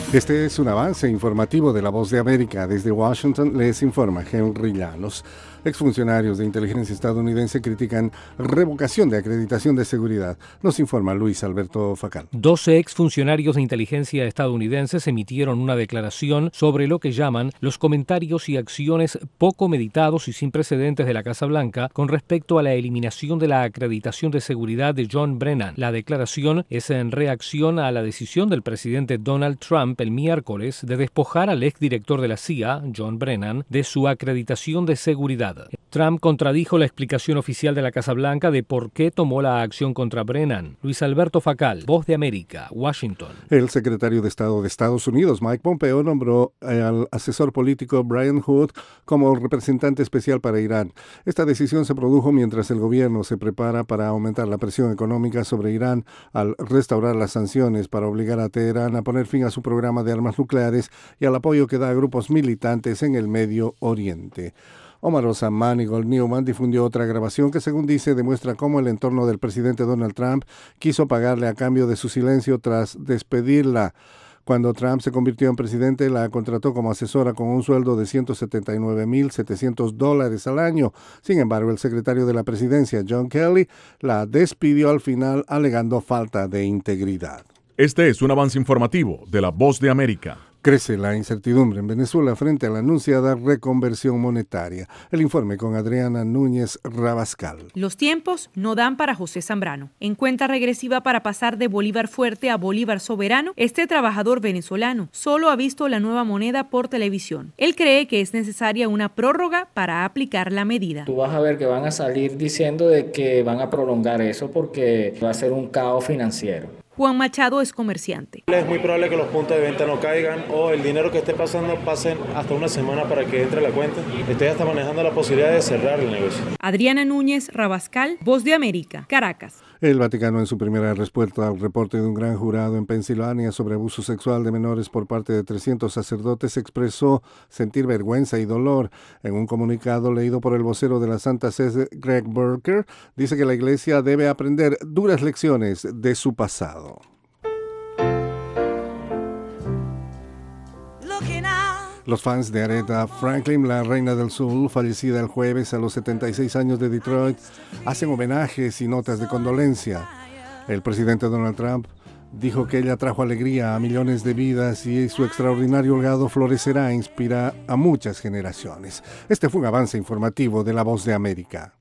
Este es un avance informativo de La Voz de América. Desde Washington les informa Henry Llanos. Exfuncionarios de inteligencia estadounidense critican revocación de acreditación de seguridad. Nos informa Luis Alberto Facal. 12 exfuncionarios de inteligencia estadounidenses emitieron una declaración sobre lo que llaman los comentarios y acciones poco meditados y sin precedentes de la Casa Blanca con respecto a la eliminación de la acreditación de seguridad de John Brennan. La declaración es en reacción a la decisión del presidente Donald Trump el miércoles de despojar al exdirector de la CIA, John Brennan, de su acreditación de seguridad. Trump contradijo la explicación oficial de la Casa Blanca de por qué tomó la acción contra Brennan. Luis Alberto Facal, Voz de América, Washington. El secretario de Estado de Estados Unidos, Mike Pompeo, nombró al asesor político Brian Hood como representante especial para Irán. Esta decisión se produjo mientras el gobierno se prepara para aumentar la presión económica sobre Irán al restaurar las sanciones para obligar a Teherán a poner fin a su programa de armas nucleares y al apoyo que da a grupos militantes en el Medio Oriente. Omar Osamán y Gold Newman difundió otra grabación que, según dice, demuestra cómo el entorno del presidente Donald Trump quiso pagarle a cambio de su silencio tras despedirla. Cuando Trump se convirtió en presidente, la contrató como asesora con un sueldo de $179,700 al año. Sin embargo, el secretario de la presidencia, John Kelly, la despidió al final alegando falta de integridad. Este es un avance informativo de La Voz de América. Crece la incertidumbre en Venezuela frente a la anunciada reconversión monetaria. El informe con Adriana Núñez Rabascal. Los tiempos no dan para José Zambrano. En cuenta regresiva para pasar de Bolívar fuerte a Bolívar soberano, este trabajador venezolano solo ha visto la nueva moneda por televisión. Él cree que es necesaria una prórroga para aplicar la medida. Tú vas a ver que van a salir diciendo de que van a prolongar eso porque va a ser un caos financiero. Juan Machado es comerciante. Es muy probable que los puntos de venta no caigan o el dinero que esté pasando pasen hasta una semana para que entre a la cuenta. Estoy hasta manejando la posibilidad de cerrar el negocio. Adriana Núñez Rabascal, Voz de América, Caracas. El Vaticano, en su primera respuesta al reporte de un gran jurado en Pensilvania sobre abuso sexual de menores por parte de 300 sacerdotes, expresó sentir vergüenza y dolor. En un comunicado leído por el vocero de la Santa Sede, Greg Burker, dice que la Iglesia debe aprender duras lecciones de su pasado. Los fans de Aretha Franklin, la reina del soul, fallecida el jueves a los 76 años de Detroit, hacen homenajes y notas de condolencia. El presidente Donald Trump dijo que ella trajo alegría a millones de vidas y su extraordinario legado florecerá e inspira a muchas generaciones. Este fue un avance informativo de La Voz de América.